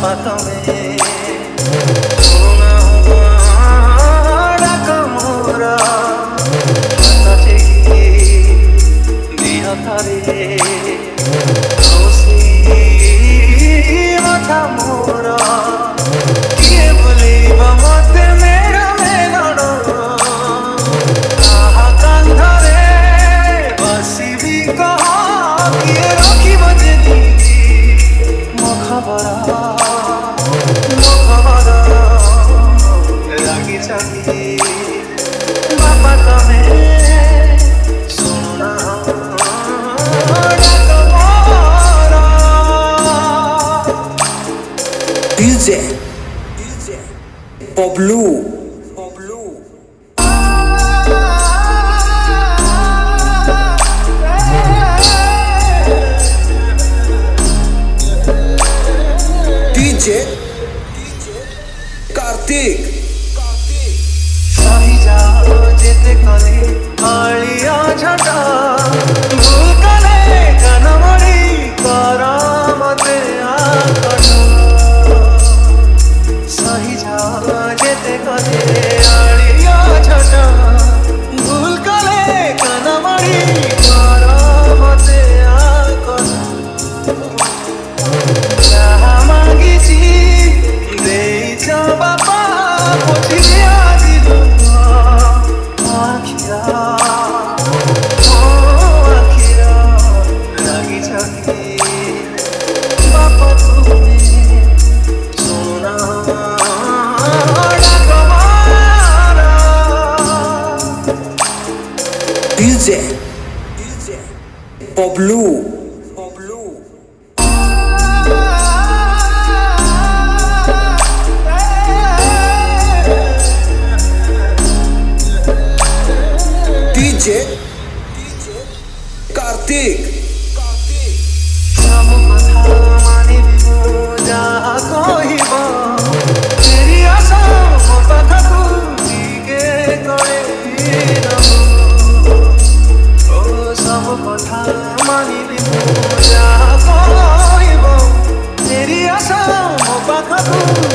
बाबा तुम्हें सुना डाक मोरा सचे दिया तारे माथा मोरा किए बोली मत मेरा मेलनो आहा कांधरे बसी भी कहा किए रखी बजनी मो खबरा रागी चागी बाबा तुम्हें सुना DJ Pablo DJ Kartik सही जा जेते कले आलिया झटा भूल कले कनमड़ी करामते आकट सही जा जेते कले आलिया झटा भूल कले कनमड़ी करामते आकट जहाँ मांगी ची दे जा बाबा पोछी दिया DJ Pablo DJ Kartik तेरी आशा